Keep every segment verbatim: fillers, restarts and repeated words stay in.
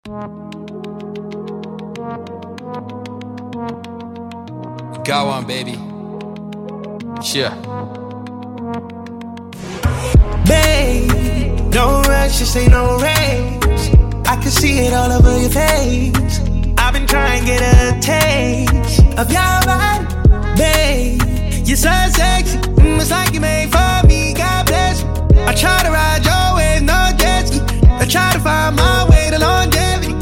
Got one, baby. Sure. Babe, no rush, this ain't no race. I can see it all over your face. I've been trying to get a taste of your body. Babe, you're so sexy, mm, it's like you made for me, God bless you. I try to ride your wave, no jet ski. I try to find my way to longevity.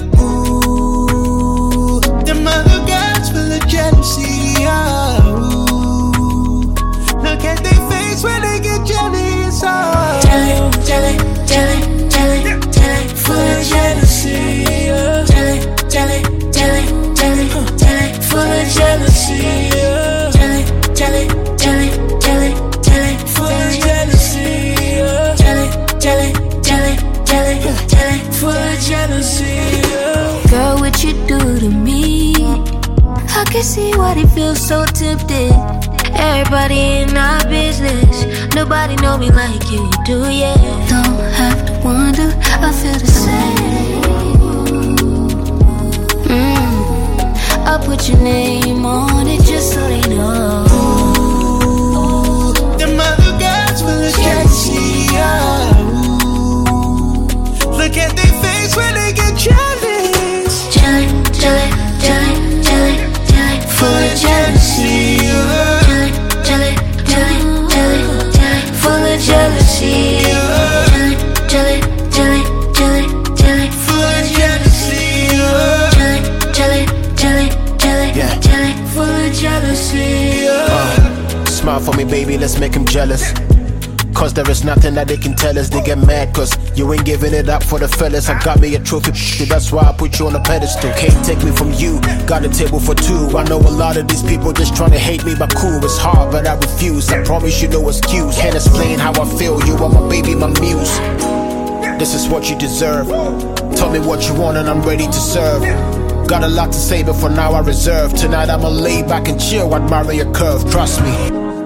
Ooh, them other girls full of jealousy, oh. Ooh, look at their face when they get jealous, oh. Jelly, jelly, jelly, jelly, jelly, full of jealousy, oh. Jelly, jelly, jelly, jelly, jelly, full of jealousy, oh. Jelly, jelly, jelly, jelly, jelly, full of jealousy, oh. Jelly, jelly, jelly, jelly, jelly, full of jealousy, oh. Girl, what you do to me? I can see why they feel so tempted. Everybody in our business, nobody know me like you do, yeah. Don't have to wonder, I feel the same. Mm. I'll put your name on it just so they know. Ooh, them other girls full of jealousy, oh. Look at their face when they get jealous. Jelly, jelly, jelly, jelly, jelly, full of jealousy, oh. Jelly, jelly, jelly, jelly, full of jealousy, oh. Jelly, jelly, jelly, jelly, full of jealousy, oh. Jelly, jelly, jelly, jelly, Yeah. jelly, full of jealousy, oh. Uh, smile for me, baby, let's make him jealous. Cause there is nothing that they can tell us. They get mad cause you ain't giving it up for the fellas. I got me a trophy, that's why I put you on a pedestal. Can't take me from you, got a table for two. I know a lot of these people just trying to hate me, but cool, it's hard, but I refuse. I promise you no excuse, can't explain how I feel. You are my baby, my muse. This is what you deserve. Tell me what you want and I'm ready to serve. Got a lot to say, but for now I reserve. Tonight I'ma lay back and chill, admire your curve, trust me.